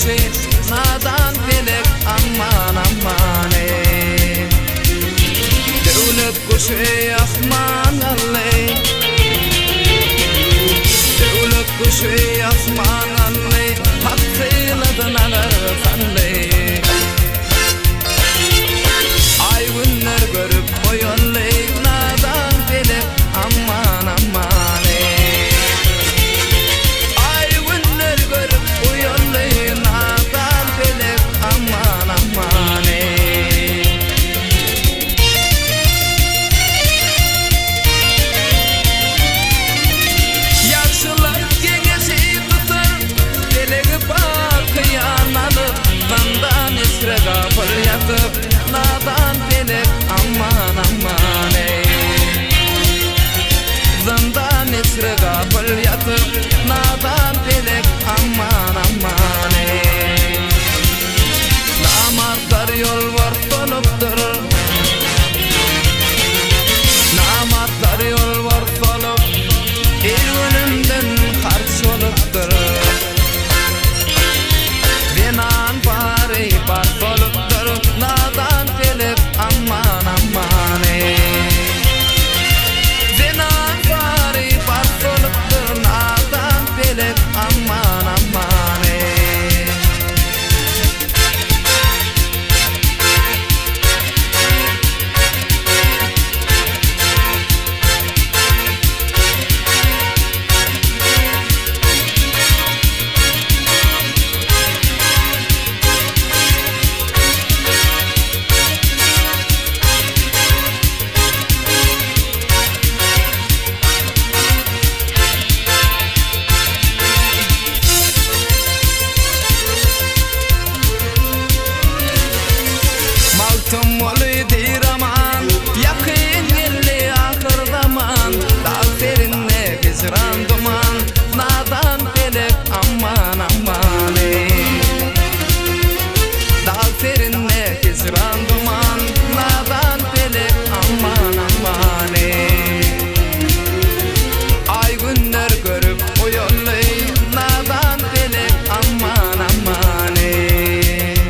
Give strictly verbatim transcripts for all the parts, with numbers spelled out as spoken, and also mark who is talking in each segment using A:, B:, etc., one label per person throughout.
A: kuşu nadan felek aman aman ey devlet kuşu asman alley devlet kuşu asman alley hakkıyladın alasalley ay günler görüp koyalley nadan felek aman aman ey ay günler görüp koyalley nadan felek aman aman ey yaşlılar gengesi tutar felek bakıyan alıp zandan esrega fıryatıp nadan felek aman aman ey zandan esrega fıryatıp nadan felek aman aman ey namartlar yol var soluptur namartlar yol var solup el önümden karşı oluptur venan bari bar soluptur nadan felek aman aman ey venan bari bar soluptur nadan felek aman aman ey maltum oluy diraman yakın gelli ahır zaman dal serinle hicran duman nadan felek aman aman ey dal serinle hicran duman nadan felek aman aman ey ay günler görüp uyolley nadan felek aman aman ey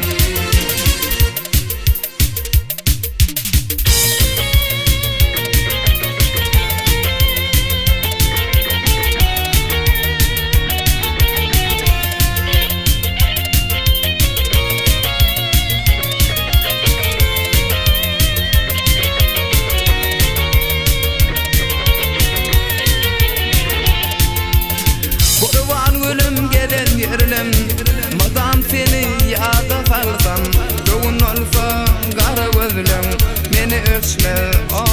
A: kurban gülüm gelen yerlem madam seni yada salsam doğun olsa gara gözlem meni ölçme